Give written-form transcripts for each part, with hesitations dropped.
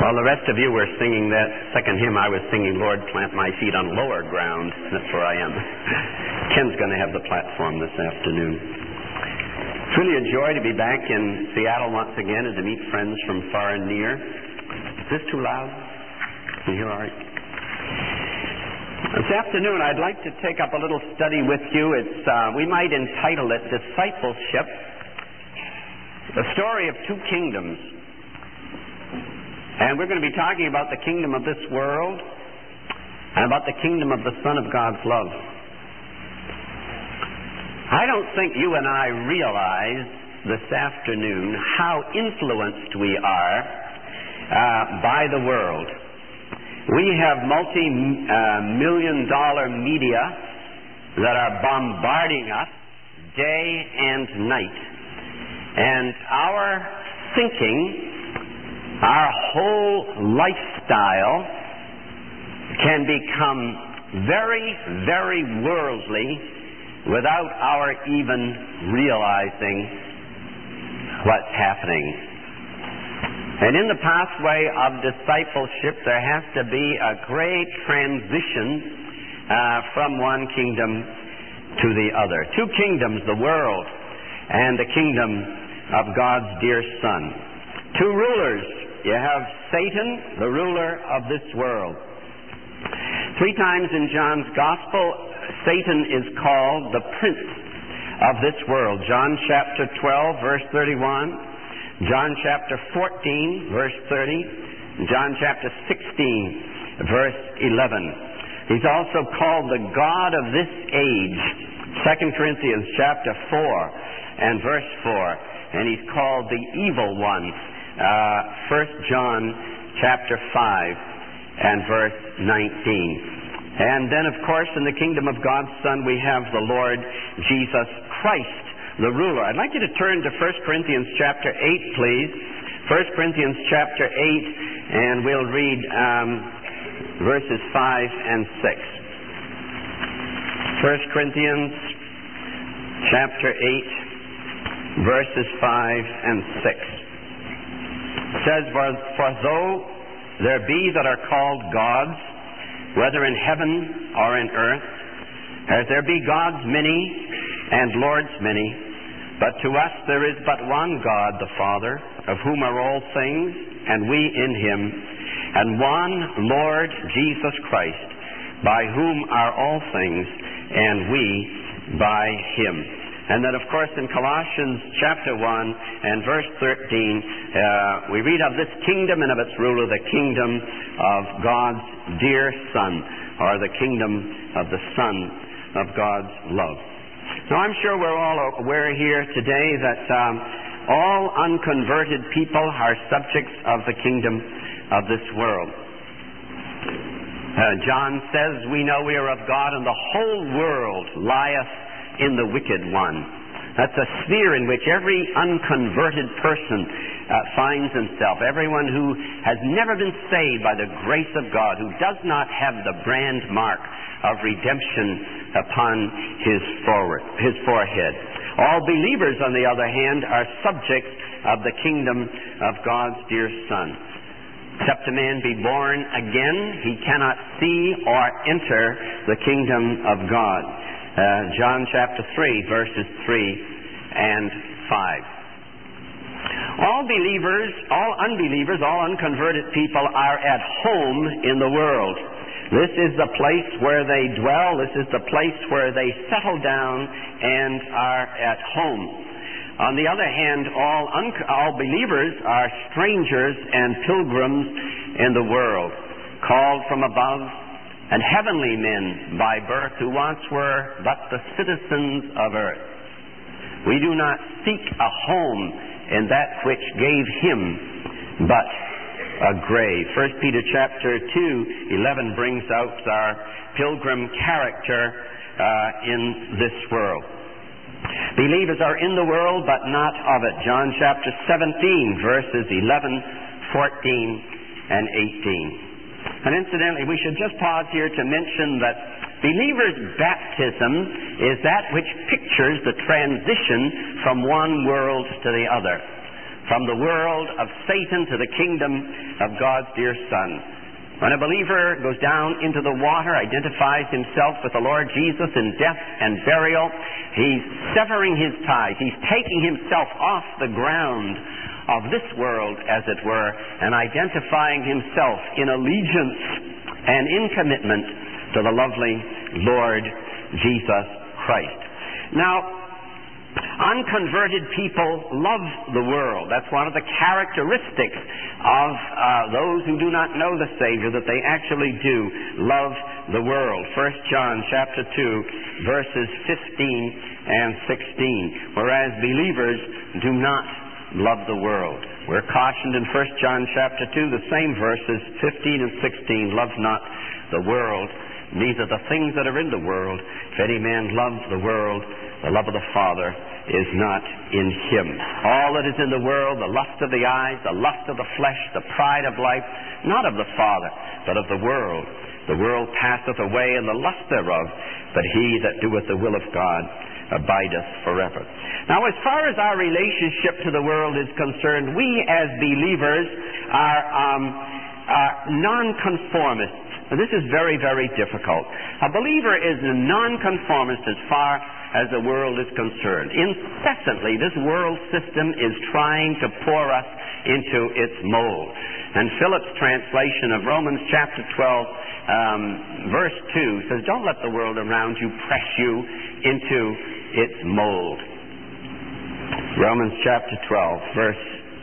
While the rest of you were singing that second hymn, I was singing, Lord, Plant My Feet on Lower Ground. That's where I am. Ken's going to have the platform this afternoon. It's really a joy to be back in Seattle once again and to meet friends from far and near. Is this too loud? Can you hear all right? This afternoon, I'd like to take up a little study with you. We might entitle it Discipleship, the story of two kingdoms. And we're going to be talking about the kingdom of this world and about the kingdom of the Son of God's love. I don't think you and I realize this afternoon how influenced we are by the world. We have multi-million-dollar media that are bombarding us day and night. And our thinking, our whole lifestyle can become very, very worldly without our even realizing what's happening. And in the pathway of discipleship, there has to be a great transition from one kingdom to the other. Two kingdoms, the world and the kingdom of God's dear Son. Two rulers. You have Satan, the ruler of this world. 3 times in John's Gospel, Satan is called the prince of this world. John chapter 12, verse 31. John chapter 14, verse 30. John chapter 16, verse 11. He's also called the God of this age. 2 Corinthians chapter 4 and verse 4. And he's called the evil one. 1 John chapter 5 and verse 19. And then, of course, in the kingdom of God's Son, we have the Lord Jesus Christ, the ruler. I'd like you to turn to 1 Corinthians chapter 8, please. 1 Corinthians chapter 8, and we'll read verses 5 and 6. 1 Corinthians chapter 8, verses 5 and 6. It says, For though there be that are called gods, whether in heaven or in earth, as there be gods many and lords many, but to us there is but one God, the Father, of whom are all things, and we in him, and one Lord Jesus Christ, by whom are all things, and we by him. And then, of course, in Colossians chapter 1 and verse 13, we read of this kingdom and of its ruler, the kingdom of God's dear Son, or the kingdom of the Son of God's love. Now, I'm sure we're all aware here today that all unconverted people are subjects of the kingdom of this world. John says, we know we are of God, and the whole world lieth in the wicked one. That's a sphere in which every unconverted person finds himself. Everyone who has never been saved by the grace of God, who does not have the brand mark of redemption upon his forehead. All believers, on the other hand, are subjects of the kingdom of God's dear Son. Except a man be born again, he cannot see or enter the kingdom of God. John chapter 3, verses 3 and 5. All believers, all unbelievers, all unconverted people are at home in the world. This is the place where they dwell. This is the place where they settle down and are at home. On the other hand, all believers are strangers and pilgrims in the world, called from above, and heavenly men by birth who once were but the citizens of earth. We do not seek a home in that which gave him but a grave. 1 Peter chapter 2:11 brings out our pilgrim character in this world. Believers are in the world but not of it. John chapter 17, verses 11, 14, and 18. And incidentally, we should just pause here to mention that believers' baptism is that which pictures the transition from one world to the other. from the world of Satan to the kingdom of God's dear Son. When a believer goes down into the water, identifies himself with the Lord Jesus in death and burial, he's severing his ties. He's taking himself off the ground of this world, as it were, and identifying himself in allegiance and in commitment to the lovely Lord Jesus Christ. Now, unconverted people love the world. That's one of the characteristics of those who do not know the Savior, that they actually do love the world. 1 John chapter 2, verses 15 and 16. Whereas believers do not love the world. We're cautioned in 1 John chapter 2, the same verses, 15 and 16, love not the world, neither the things that are in the world. If any man loves the world, the love of the Father is not in him. All that is in the world, the lust of the eyes, the lust of the flesh, the pride of life, not of the Father, but of the world. The world passeth away, and the lust thereof, but he that doeth the will of God abideth forever. Now, as far as our relationship to the world is concerned, we as believers are nonconformists. Now, this is very, very difficult. A believer is a nonconformist as far as the world is concerned. Incessantly, this world system is trying to pour us into its mold. And Phillips' translation of Romans chapter 12, verse 2 says, don't let the world around you press you into its mold. Romans chapter 12, verse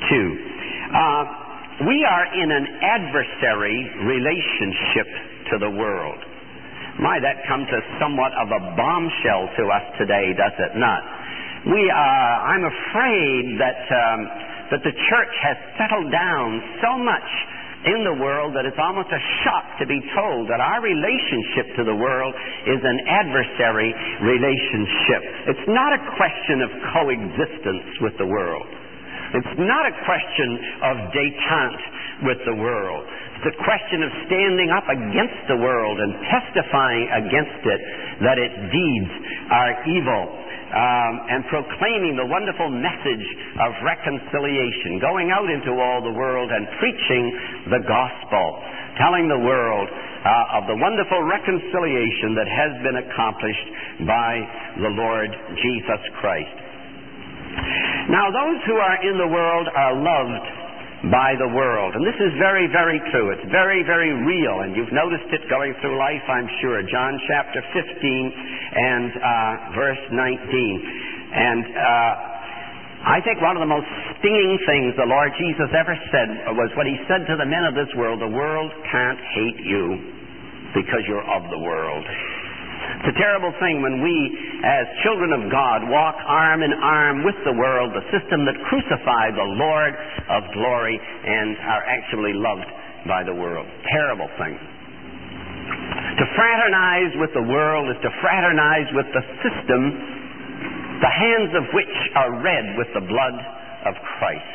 2. We are in an adversary relationship to the world. My, that comes as somewhat of a bombshell to us today, does it not? I'm afraid that the church has settled down so much in the world that it's almost a shock to be told that our relationship to the world is an adversary relationship. It's not a question of coexistence with the world. It's not a question of détente with the world. It's a question of standing up against the world and testifying against it that its deeds are evil, and proclaiming the wonderful message of reconciliation, going out into all the world and preaching the gospel, telling the world of the wonderful reconciliation that has been accomplished by the Lord Jesus Christ. Now, those who are in the world are loved by the world. And this is very, very true. It's very, very real. And you've noticed it going through life, I'm sure. John chapter 15 and verse 19. And I think one of the most stinging things the Lord Jesus ever said was what he said to the men of this world, the world can't hate you because you're of the world. It's a terrible thing when we, as children of God, walk arm in arm with the world, the system that crucified the Lord of glory, and are actually loved by the world. Terrible thing. To fraternize with the world is to fraternize with the system, the hands of which are red with the blood of Christ.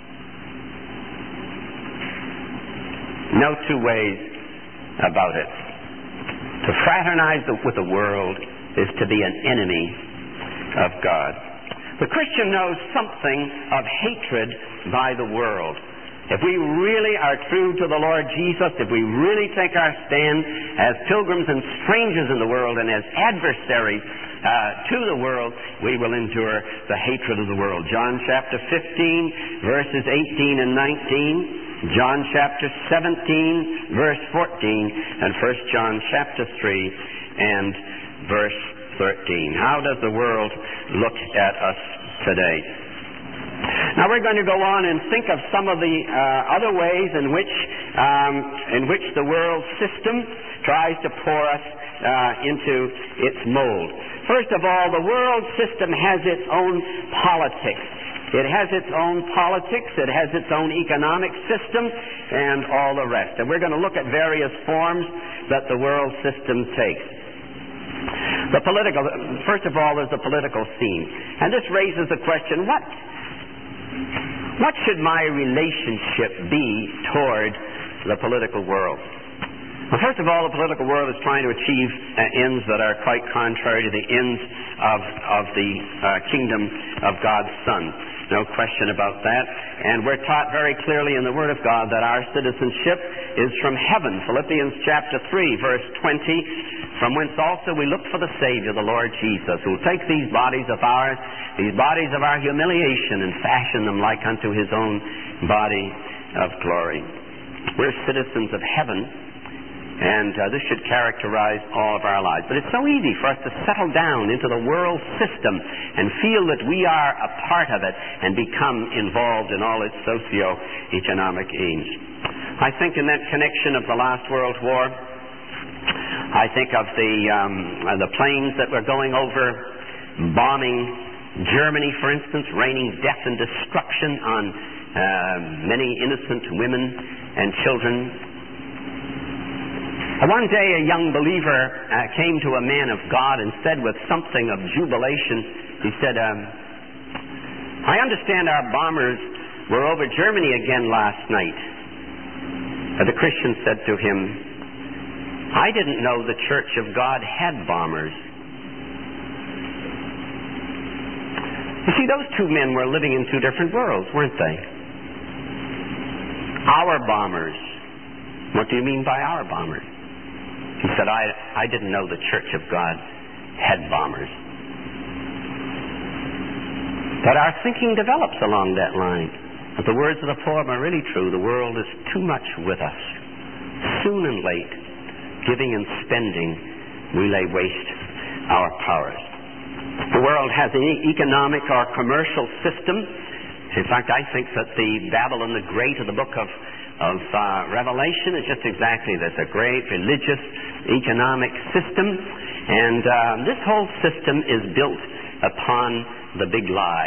No two ways about it. To fraternize with the world is to be an enemy of God. The Christian knows something of hatred by the world. If we really are true to the Lord Jesus, if we really take our stand as pilgrims and strangers in the world and as adversaries to the world, we will endure the hatred of the world. John chapter 15, verses 18 and 19. John chapter 17, verse 14, and 1 John chapter 3 and verse 13. How does the world look at us today? Now we're going to go on and think of some of the other ways in which the world system tries to pour us into its mold. First of all, the world system has its own politics. It has its own politics, it has its own economic system, and all the rest. And we're going to look at various forms that the world system takes. First of all, there's the political scene. And this raises the question, what should my relationship be toward the political world? Well, first of all, the political world is trying to achieve ends that are quite contrary to the ends of the kingdom of God's Son. No question about that. And we're taught very clearly in the Word of God that our citizenship is from heaven. Philippians chapter 3, verse 20, from whence also we look for the Savior, the Lord Jesus, who will take these bodies of ours, these bodies of our humiliation, and fashion them like unto his own body of glory. We're citizens of heaven, and this should characterize all of our lives. But it's so easy for us to settle down into the world system and feel that we are a part of it and become involved in all its socio-economic aims. I think in that connection of the last World War, I think of the planes that were going over, bombing Germany, for instance, raining death and destruction on many innocent women and children. One day a young believer came to a man of God and said with something of jubilation, he said, I understand our bombers were over Germany again last night. The Christian said to him, I didn't know the Church of God had bombers. You see, those two men were living in two different worlds, weren't they? Our bombers. What do you mean by our bombers? He said, I didn't know the Church of God had bombers. But our thinking develops along that line. But the words of the poem are really true. The world is too much with us. Soon and late, giving and spending, we lay waste our powers. The world has an economic or commercial system. In fact, I think that the Babylon the Great of the book of Revelation is just exactly this, a great religious economic system. And this whole system is built upon the big lie.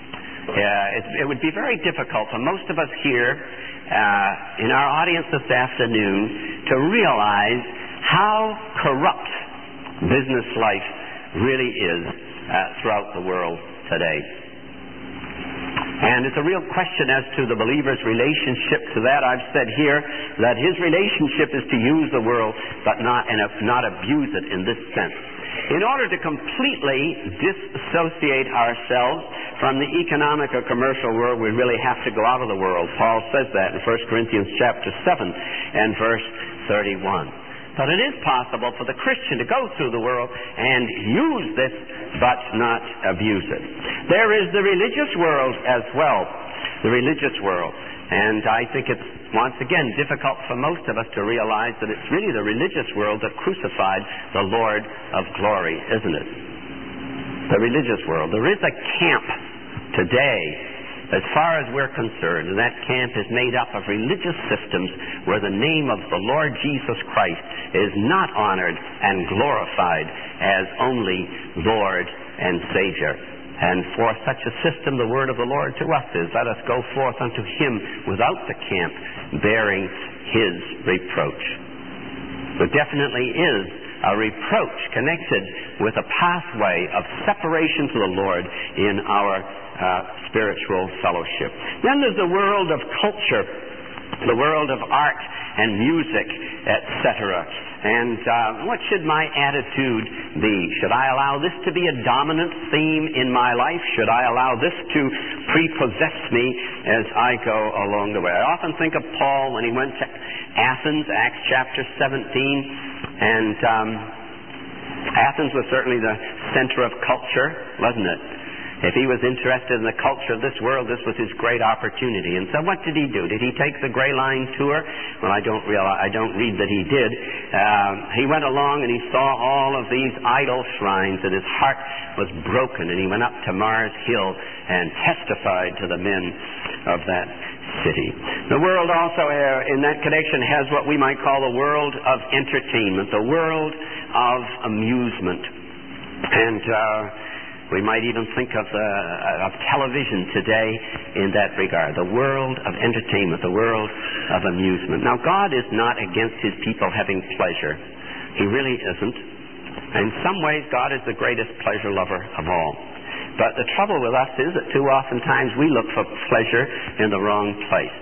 It would be very difficult for most of us here in our audience this afternoon to realize how corrupt business life really is throughout the world today. And it's a real question as to the believer's relationship to that. I've said here that his relationship is to use the world, but not abuse it in this sense. In order to completely disassociate ourselves from the economic or commercial world, we really have to go out of the world. Paul says that in 1 Corinthians chapter 7 and verse 31. But it is possible for the Christian to go through the world and use this, but not abuse it. There is the religious world as well, the religious world. And I think it's, once again, difficult for most of us to realize that it's really the religious world that crucified the Lord of glory, isn't it? The religious world. There is a camp today, as far as we're concerned, and that camp is made up of religious systems where the name of the Lord Jesus Christ is not honored and glorified as only Lord and Savior. And for such a system, the word of the Lord to us is, let us go forth unto him without the camp, bearing his reproach. There definitely is a reproach connected with a pathway of separation to the Lord in our spiritual fellowship. Then there's the world of culture, the world of art and music, etc. And what should my attitude be? Should I allow this to be a dominant theme in my life? Should I allow this to prepossess me as I go along the way? I often think of Paul when he went to Athens, Acts chapter 17, and Athens was certainly the center of culture, wasn't it? If he was interested in the culture of this world, this was his great opportunity. And so what did he do? Did he take the Gray Line tour? Well, I don't read that he did. He went along and he saw all of these idol shrines, and his heart was broken, and he went up to Mars Hill and testified to the men of that city. The world also, in that connection, has what we might call the world of entertainment, the world of amusement. And we might even think of television today in that regard. The world of entertainment, the world of amusement. Now, God is not against his people having pleasure. He really isn't. In some ways, God is the greatest pleasure lover of all. But the trouble with us is that too often times we look for pleasure in the wrong place.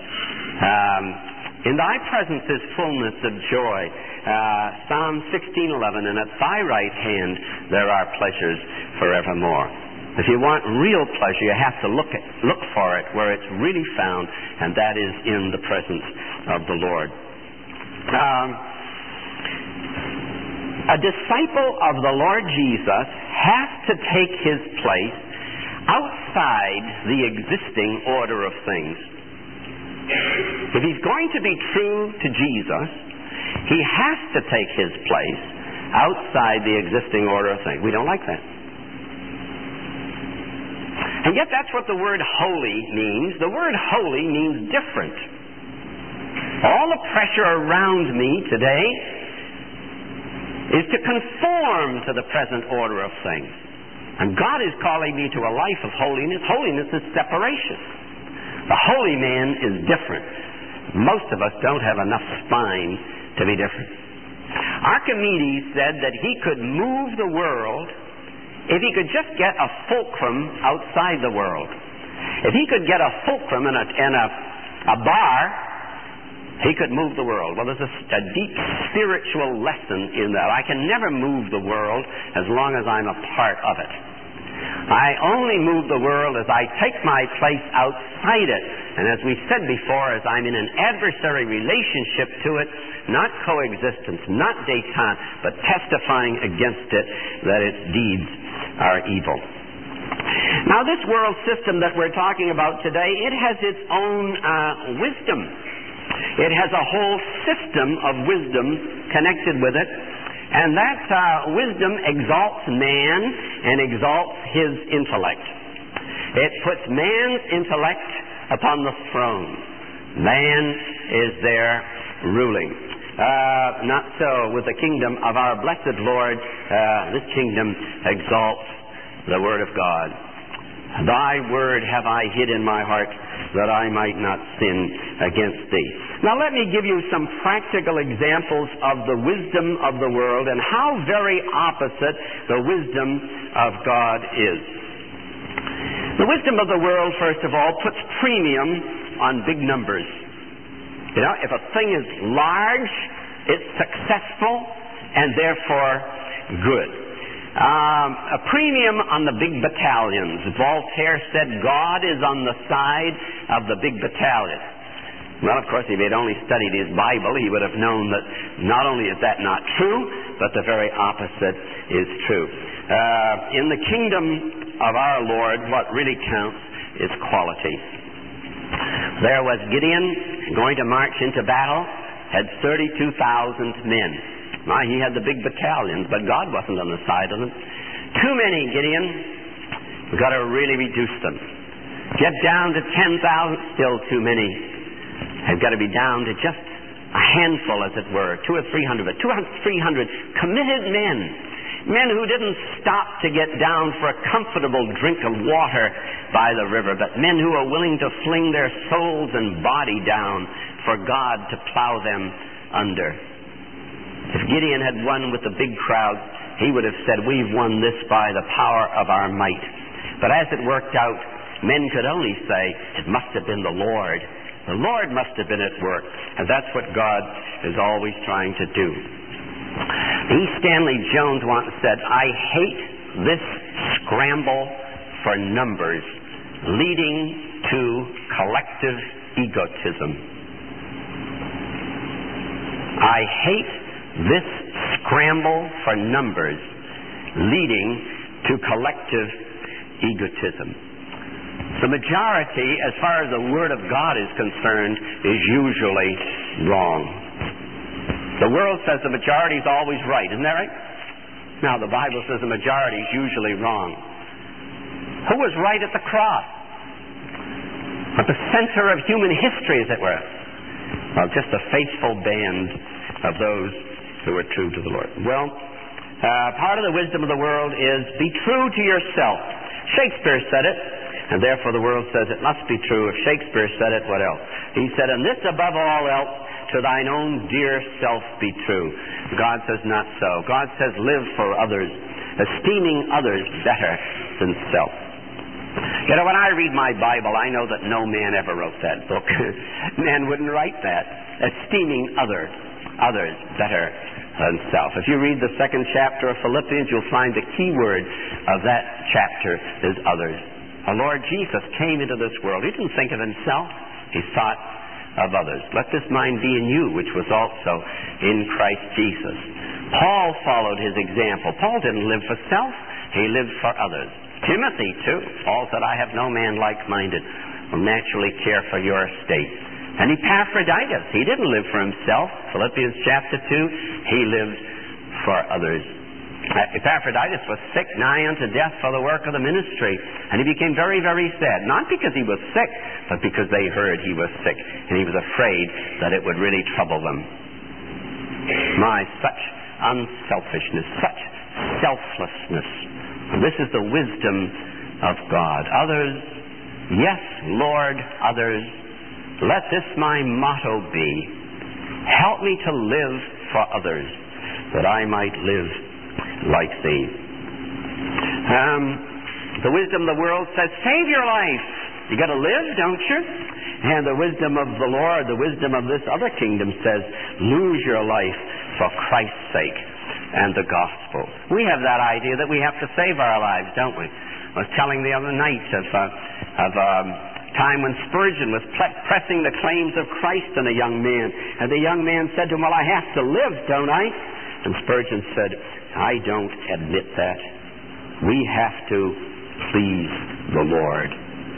In thy presence is fullness of joy. Psalm 16:11, and at thy right hand there are pleasures forevermore. If you want real pleasure, you have to look for it where it's really found, and that is in the presence of the Lord. A disciple of the Lord Jesus has to take his place outside the existing order of things. If he's going to be true to Jesus, he has to take his place outside the existing order of things. We don't like that. And yet that's what the word holy means. The word holy means different. All the pressure around me today is to conform to the present order of things. And God is calling me to a life of holiness. Holiness is separation. The holy man is different. Most of us don't have enough spine to be different. Archimedes said that he could move the world if he could just get a fulcrum outside the world. If he could get a fulcrum in a bar, he could move the world. Well, there's a deep spiritual lesson in that. I can never move the world as long as I'm a part of it. I only move the world as I take my place outside it. And as we said before, as I'm in an adversary relationship to it, not coexistence, not détente, but testifying against it that its deeds are evil. Now, this world system that we're talking about today, it has its own wisdom. It has a whole system of wisdom connected with it. And that wisdom exalts man and exalts his intellect. It puts man's intellect upon the throne. Man is there ruling. Not so with the kingdom of our blessed Lord. This kingdom exalts the Word of God. Thy word have I hid in my heart, that I might not sin against thee. Now let me give you some practical examples of the wisdom of the world and how very opposite the wisdom of God is. The wisdom of the world, first of all, puts premium on big numbers. You know, if a thing is large, it's successful and therefore good. A premium on the big battalions. Voltaire said God is on the side of the big battalion. Well, of course, if he had only studied his Bible, he would have known that not only is that not true, but the very opposite is true. In the kingdom of our Lord, what really counts is quality. There was Gideon going to march into battle, had 32,000 men. Now, he had the big battalions, but God wasn't on the side of them. Too many, Gideon. We've got to really reduce them. Get down to 10,000, still too many. They've got to be down to just a handful, as it were, 200 or 300, but 200, 300 committed men. Men who didn't stop to get down for a comfortable drink of water by the river, but men who are willing to fling their souls and body down for God to plow them under. If Gideon had won with the big crowd, he would have said, we've won this by the power of our might. But as it worked out, men could only say, it must have been the Lord. The Lord must have been at work. And that's what God is always trying to do. E. Stanley Jones once said, I hate this scramble for numbers leading to collective egotism. I hate this scramble for numbers leading to collective egotism. The majority, as far as the Word of God is concerned, is usually wrong. The world says the majority is always right. Isn't that right? Now, the Bible says the majority is usually wrong. Who was right at the cross? At the center of human history, as it were. Well, just a faithful band of those who are true to the Lord. Well, part of the wisdom of the world is be true to yourself. Shakespeare said it, and therefore the world says it must be true. If Shakespeare said it, what else? He said, and this above all else, to thine own dear self be true. God says not so. God says live for others, esteeming others better than self. You know, when I read my Bible, I know that no man ever wrote that book. Man wouldn't write that. Esteeming others better than self. If you read the second chapter of Philippians, you'll find the key word, of that chapter is others. Our Lord Jesus came into this world. He didn't think of himself. He thought of others. Let this mind be in you, which was also in Christ Jesus. Paul followed his example. Paul didn't live for self. He lived for others. Timothy, too. Paul said, I have no man like-minded will naturally care for your estate. And Epaphroditus, he didn't live for himself. Philippians chapter 2, he lived for others. Epaphroditus was sick nigh unto death for the work of the ministry. And he became very, very sad. Not because he was sick, but because they heard he was sick. And he was afraid that it would really trouble them. My, such unselfishness, such selflessness. And this is the wisdom of God. Others, yes, Lord, others. Let this my motto be. Help me to live for others, that I might live like thee. The wisdom of the world says, save your life. You got to live, don't you? And the wisdom of the Lord, the wisdom of this other kingdom says, lose your life for Christ's sake and the gospel. We have that idea that we have to save our lives, don't we? I was telling the other night of time when Spurgeon was pressing the claims of Christ on a young man. And the young man said to him, well, I have to live, don't I? And Spurgeon said, I don't admit that. We have to please the Lord.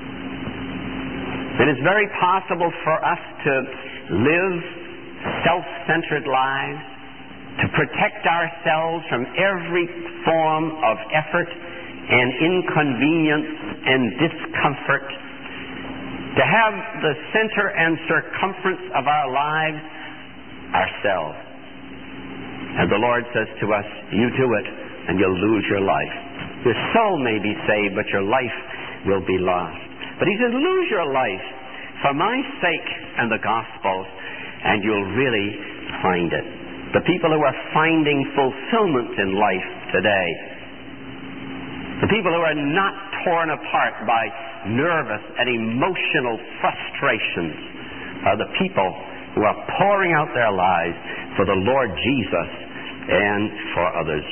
It is very possible for us to live self-centered lives, to protect ourselves from every form of effort and inconvenience and discomfort, to have the center and circumference of our lives ourselves. And the Lord says to us, you do it and you'll lose your life. Your soul may be saved, but your life will be lost. But he says, lose your life for my sake and the gospel, and you'll really find it. The people who are finding fulfillment in life today, the people who are not torn apart by nervous and emotional frustrations, are the people who are pouring out their lives for the Lord Jesus and for others.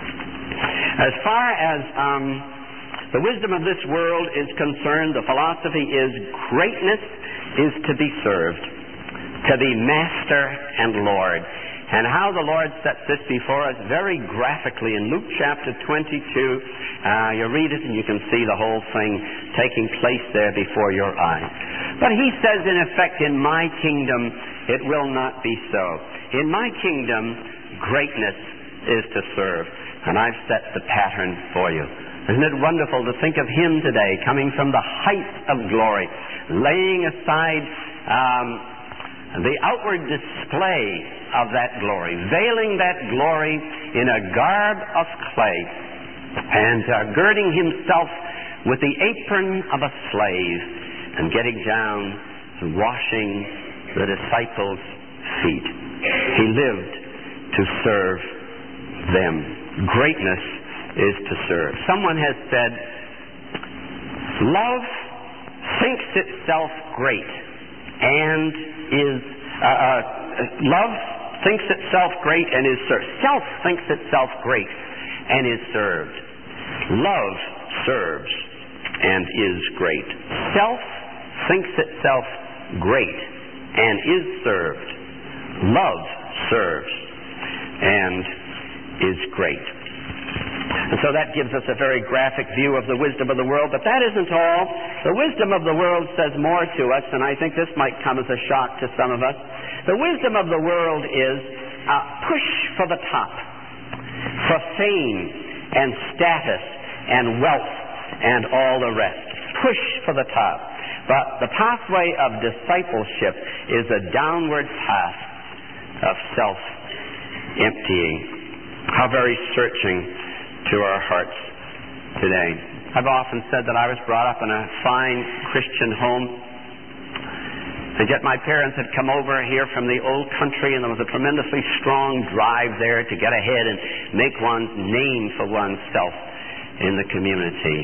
As far as the wisdom of this world is concerned, the philosophy is greatness is to be served, to be master and Lord. And how the Lord sets this before us very graphically in Luke chapter 22. You read it and you can see the whole thing taking place there before your eyes. But he says, in effect, in my kingdom, it will not be so. In my kingdom, greatness is to serve. And I've set the pattern for you. Isn't it wonderful to think of him today coming from the height of glory, laying aside the outward display of that glory, veiling that glory in a garb of clay, and girding himself with the apron of a slave, and getting down and washing the disciples' feet. He lived to serve them. Greatness is to serve. Someone has said, love thinks itself great and is love thinks itself great and is served. Self thinks itself great and is served. Love serves and is great. Self thinks itself great and is served. Love serves and is great. And so that gives us a very graphic view of the wisdom of the world. But that isn't all. The wisdom of the world says more to us, and I think this might come as a shock to some of us. The wisdom of the world is push for the top, for fame and status and wealth and all the rest. Push for the top. But the pathway of discipleship is a downward path of self-emptying. How very searching to our hearts today. I've often said that I was brought up in a fine Christian home, and yet my parents had come over here from the old country, and there was a tremendously strong drive there to get ahead and make one's name for oneself in the community.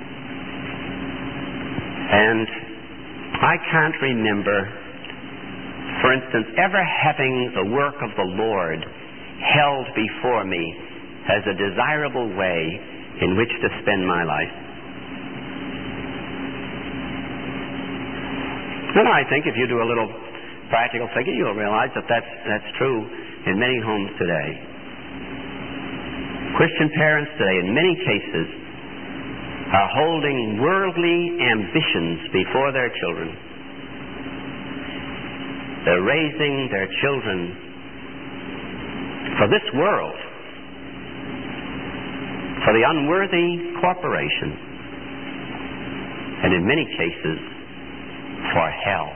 And I can't remember, for instance, ever having the work of the Lord held before me as a desirable way in which to spend my life. And I think if you do a little practical thinking, you'll realize that that's true in many homes today. Christian parents today, in many cases, are holding worldly ambitions before their children. They're raising their children for this world, for the unworthy corporation, and in many cases, for hell.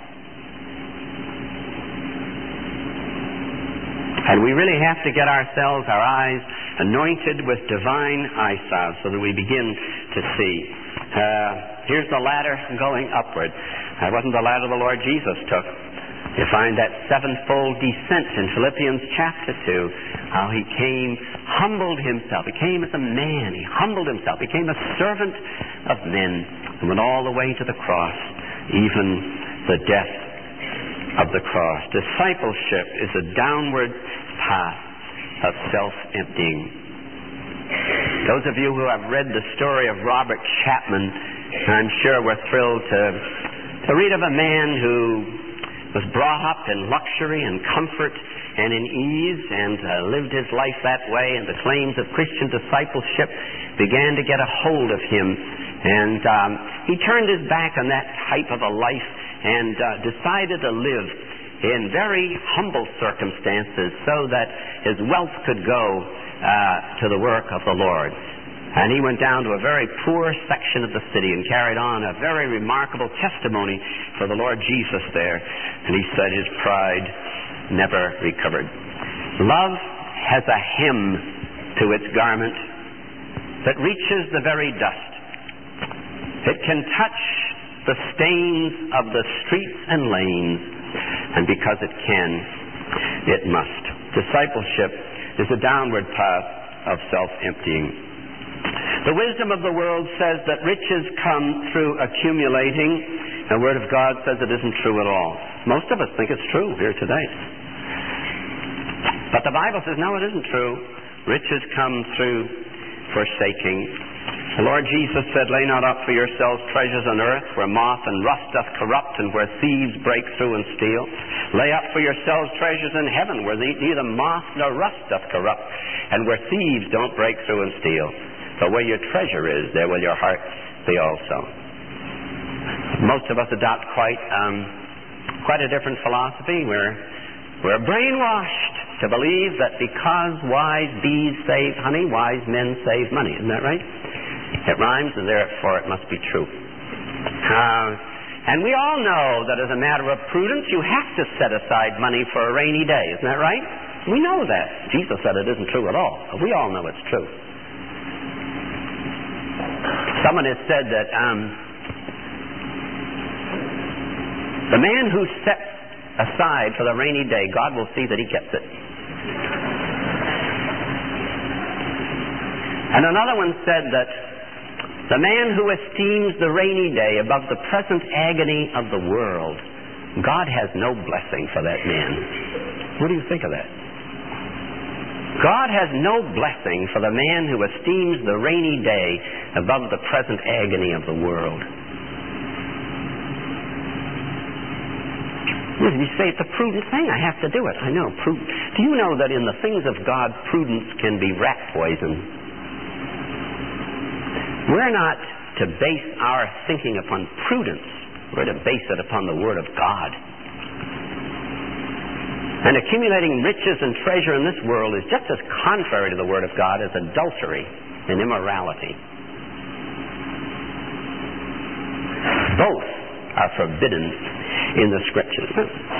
And we really have to get ourselves, our eyes, anointed with divine eye salve so that we begin to see. Here's the ladder going upward. That wasn't the ladder the Lord Jesus took. You find that sevenfold descent in Philippians chapter 2, how he came, humbled himself. He came as a man. He humbled himself. He became a servant of men and went all the way to the cross, even the death of the cross. Discipleship is a downward path of self-emptying. Those of you who have read the story of Robert Chapman, I'm sure were thrilled to read of a man who was brought up in luxury and comfort and in ease and lived his life that way, and the claims of Christian discipleship began to get a hold of him. And he turned his back on that type of a life and decided to live in very humble circumstances so that his wealth could go to the work of the Lord. And he went down to a very poor section of the city and carried on a very remarkable testimony for the Lord Jesus there. And he said his pride never recovered. Love has a hem to its garment that reaches the very dust. It can touch the stains of the streets and lanes, and because it can, it must. Discipleship is a downward path of self-emptying. The wisdom of the world says that riches come through accumulating. The Word of God says it isn't true at all. Most of us think it's true here today. But the Bible says, no, it isn't true. Riches come through forsaking. The Lord Jesus said, lay not up for yourselves treasures on earth, where moth and rust doth corrupt, and where thieves break through and steal. Lay up for yourselves treasures in heaven, where neither moth nor rust doth corrupt, and where thieves don't break through and steal. For where your treasure is, there will your heart be also. Most of us adopt quite a different philosophy. We're brainwashed to believe that because wise bees save honey, wise men save money. Isn't that right? It rhymes, and therefore it must be true. And we all know that as a matter of prudence, you have to set aside money for a rainy day. Isn't that right? We know that. Jesus said it isn't true at all. But we all know it's true. Someone has said that the man who sets aside for the rainy day, God will see that he gets it. And another one said that the man who esteems the rainy day above the present agony of the world, God has no blessing for that man. What do you think of that? God has no blessing for the man who esteems the rainy day above the present agony of the world. You say it's a prudent thing. I have to do it. I know. Do you know that in the things of God, prudence can be rat poison? We're not to base our thinking upon prudence. We're to base it upon the Word of God. And accumulating riches and treasure in this world is just as contrary to the Word of God as adultery and immorality. Both are forbidden in the Scriptures.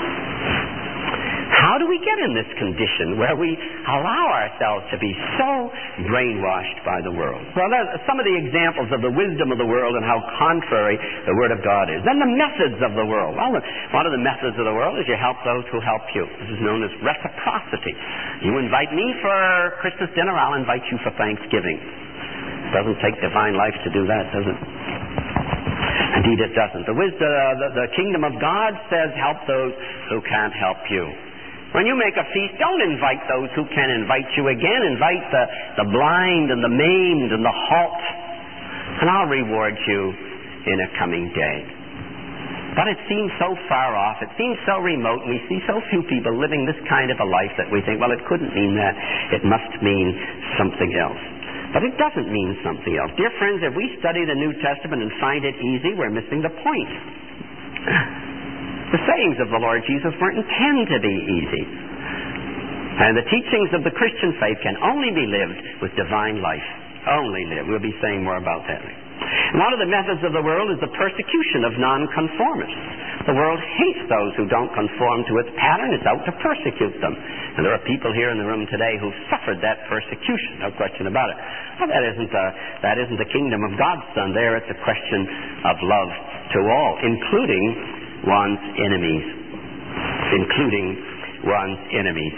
How do we get in this condition where we allow ourselves to be so brainwashed by the world? Well, there's some of the examples of the wisdom of the world and how contrary the Word of God is. Then the methods of the world. Well, one of the methods of the world is you help those who help you. This is known as reciprocity. You invite me for Christmas dinner, I'll invite you for Thanksgiving. It doesn't take divine life to do that, does it? Indeed, it doesn't. The kingdom of God says help those who can't help you. When you make a feast, don't invite those who can invite you again. Invite the blind and the maimed and the halt, and I'll reward you in a coming day. But it seems so far off, it seems so remote, and we see so few people living this kind of a life that we think, well, it couldn't mean that. It must mean something else. But it doesn't mean something else. Dear friends, if we study the New Testament and find it easy, we're missing the point. The sayings of the Lord Jesus weren't intended to be easy. And the teachings of the Christian faith can only be lived with divine life. Only live. We'll be saying more about that. One of the methods of the world is the persecution of nonconformists. The world hates those who don't conform to its pattern. It's out to persecute them. And there are people here in the room today who've suffered that persecution, no question about it. Well, that isn't the kingdom of God's Son. There it's a question of love to all, including one's enemies. Including one's enemies.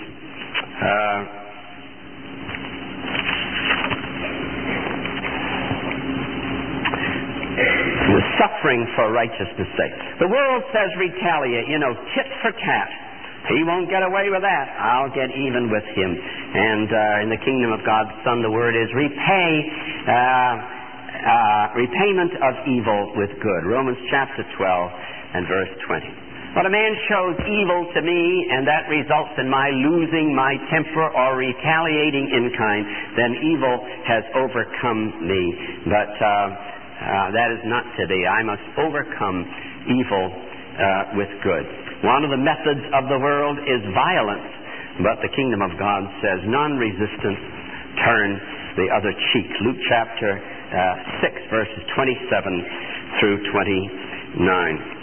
The suffering for righteousness' sake. The world says retaliate, tit for tat. He won't get away with that. I'll get even with him. And in the kingdom of God's Son, the word is repayment of evil with good. Romans chapter 12 and verse 20. But a man shows evil to me, and that results in my losing my temper or retaliating in kind, then evil has overcome me. But that is not to be. I must overcome evil with good. One of the methods of the world is violence, but the kingdom of God says non-resistance, turn the other cheek. Luke chapter 6, verses 27 through 29.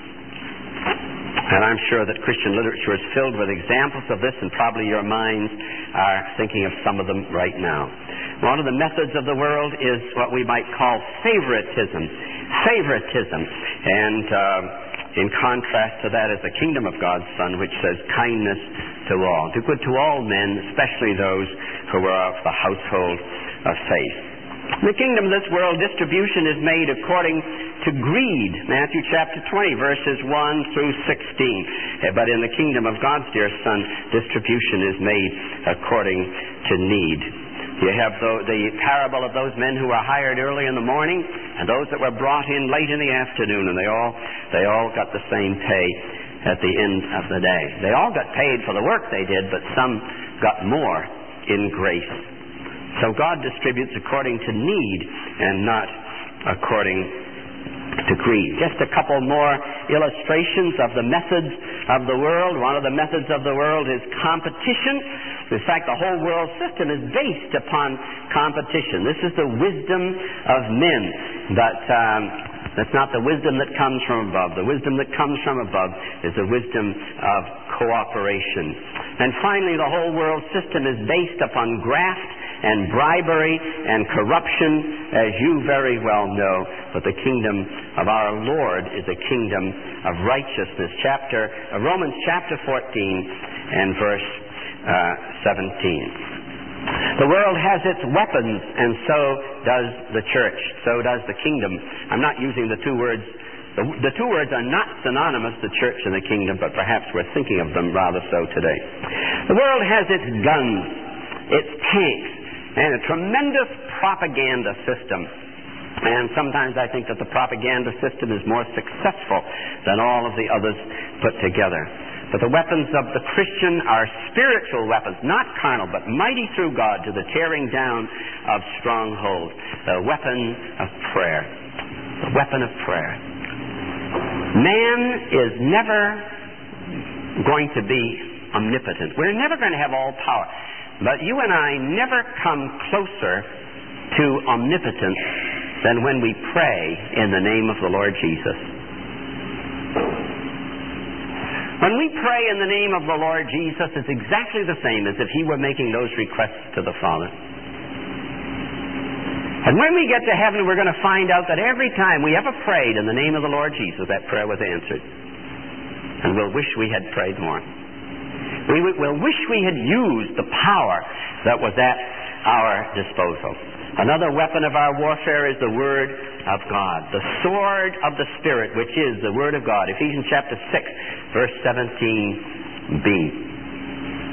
And I'm sure that Christian literature is filled with examples of this, and probably your minds are thinking of some of them right now. One of the methods of the world is what we might call favoritism. Favoritism. And in contrast to that is the kingdom of God's Son, which says kindness to all. Do good to all men, especially those who are of the household of faith. In the kingdom of this world, distribution is made according to greed. Matthew chapter 20, verses 1 through 16. But in the kingdom of God's dear Son, distribution is made according to need. You have the parable of those men who were hired early in the morning and those that were brought in late in the afternoon, and they all got the same pay at the end of the day. They all got paid for the work they did, but some got more in grace. So God distributes according to need and not according to greed. Just a couple more illustrations of the methods of the world. One of the methods of the world is competition. In fact, the whole world system is based upon competition. This is the wisdom of men. But that's not the wisdom that comes from above. The wisdom that comes from above is the wisdom of cooperation. And finally, the whole world system is based upon graft and bribery and corruption, as you very well know. But the kingdom of our Lord is a kingdom of righteousness. Romans chapter 14 and verse 17. The world has its weapons, and so does the church. So does the kingdom. I'm not using the two words. The two words are not synonymous, the church and the kingdom, but perhaps we're thinking of them rather so today. The world has its guns, its tanks, and a tremendous propaganda system. And sometimes I think that the propaganda system is more successful than all of the others put together. But the weapons of the Christian are spiritual weapons, not carnal, but mighty through God to the tearing down of strongholds. The weapon of prayer. The weapon of prayer. Man is never going to be omnipotent. We're never going to have all power. But you and I never come closer to omnipotence than when we pray in the name of the Lord Jesus. When we pray in the name of the Lord Jesus, it's exactly the same as if He were making those requests to the Father. And when we get to heaven, we're going to find out that every time we ever prayed in the name of the Lord Jesus, that prayer was answered. And we'll wish we had prayed more. We'll wish we had used the power that was at our disposal. Another weapon of our warfare is the Word of God. The sword of the Spirit, which is the Word of God. Ephesians chapter 6, verse 17b.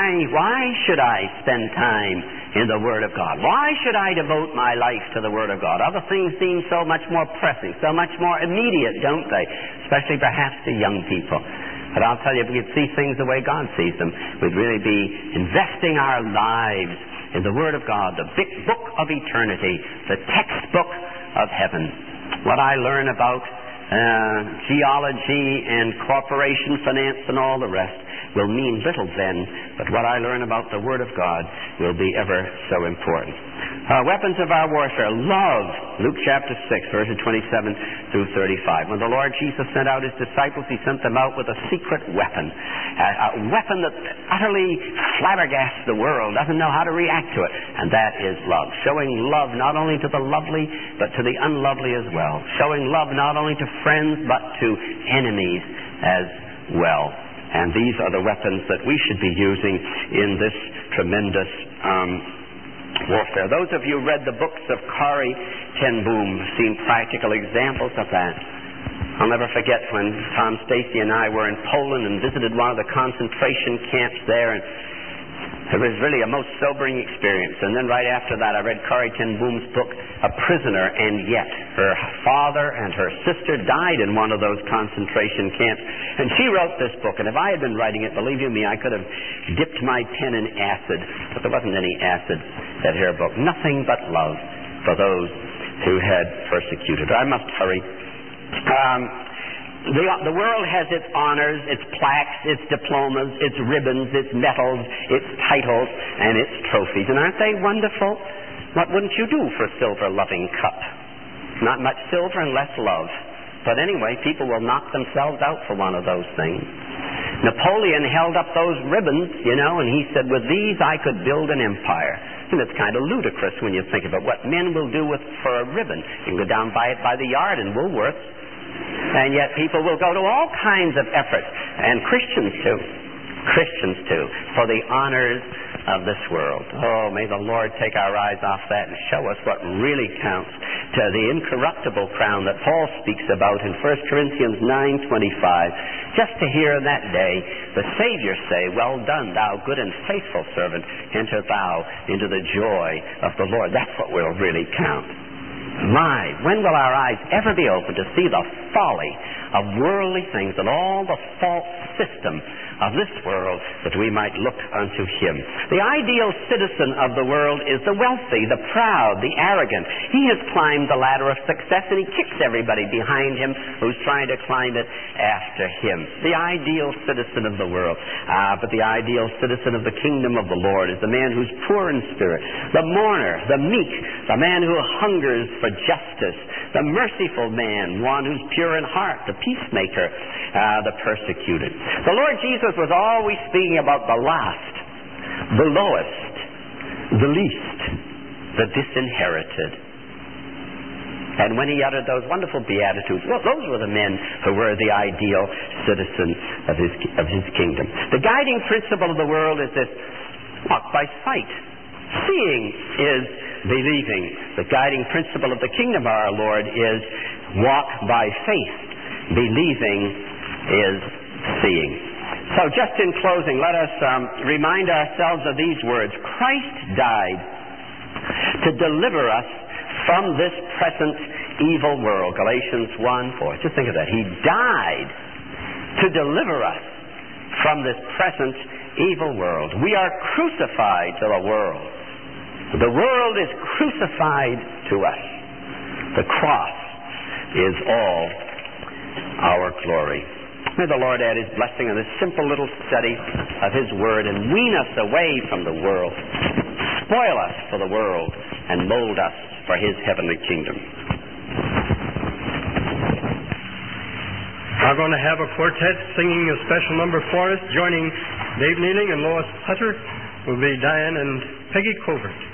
Why should I spend time in the Word of God? Why should I devote my life to the Word of God? Other things seem so much more pressing, so much more immediate, don't they? Especially perhaps to young people. But I'll tell you, if we could see things the way God sees them, we'd really be investing our lives in the Word of God, the big book of eternity, the textbook of heaven. What I learn about geology and corporation finance and all the rest will mean little then, but what I learn about the Word of God will be ever so important. Weapons of our warfare. Love. Luke chapter 6, verses 27 through 35. When the Lord Jesus sent out His disciples, He sent them out with a secret weapon. A weapon that utterly flabbergasts the world, doesn't know how to react to it, and that is love. Showing love not only to the lovely, but to the unlovely as well. Showing love not only to friends, but to enemies as well. And these are the weapons that we should be using in this tremendous warfare. Those of you who read the books of Corrie ten Boom seen practical examples of that. I'll never forget when Tom Stacy and I were in Poland and visited one of the concentration camps there, and it was really a most sobering experience. And then right after that, I read Corrie ten Boom's book, A Prisoner and Yet. Her father and her sister died in one of those concentration camps. And she wrote this book. And if I had been writing it, believe you me, I could have dipped my pen in acid. But there wasn't any acid at her book. Nothing but love for those who had persecuted her. I must hurry. The world has its honors, its plaques, its diplomas, its ribbons, its medals, its titles, and its trophies. And aren't they wonderful? What wouldn't you do for a silver-loving cup? Not much silver and less love. But anyway, people will knock themselves out for one of those things. Napoleon held up those ribbons, and he said, with these I could build an empire. And it's kind of ludicrous when you think of it, what men will do for a ribbon. You can go down buy it by the yard in Woolworths. And yet people will go to all kinds of efforts, and Christians too, for the honors of this world. Oh, may the Lord take our eyes off that and show us what really counts, to the incorruptible crown that Paul speaks about in 1 Corinthians 9:25. Just to hear in that day the Savior say, well done, thou good and faithful servant, enter thou into the joy of the Lord. That's what will really count. My, when will our eyes ever be open to see the folly of worldly things and all the false system of this world, that we might look unto Him. The ideal citizen of the world is the wealthy, the proud, the arrogant. He has climbed the ladder of success, and he kicks everybody behind him who's trying to climb it after him. The ideal citizen of the world. But the ideal citizen of the kingdom of the Lord is the man who's poor in spirit, the mourner, the meek, the man who hungers for justice, the merciful man, one who's pure in heart, the peacemaker, the persecuted. The Lord Jesus was always speaking about the last, the lowest, the least, the disinherited. And when he uttered those wonderful beatitudes, well, those were the men who were the ideal citizen of his kingdom. The guiding principle of the world is this: walk by sight. Seeing is believing. The guiding principle of the kingdom of our Lord is walk by faith. Believing is seeing. So just in closing, let us remind ourselves of these words. Christ died to deliver us from this present evil world. Galatians 1:4. Just think of that. He died to deliver us from this present evil world. We are crucified to the world. The world is crucified to us. The cross is all our glory. May the Lord add His blessing on this simple little study of His Word and wean us away from the world, spoil us for the world, and mold us for His heavenly kingdom. We're going to have a quartet singing a special number for us. Joining Dave Nealing and Lois Hutter will be Diane and Peggy Covert.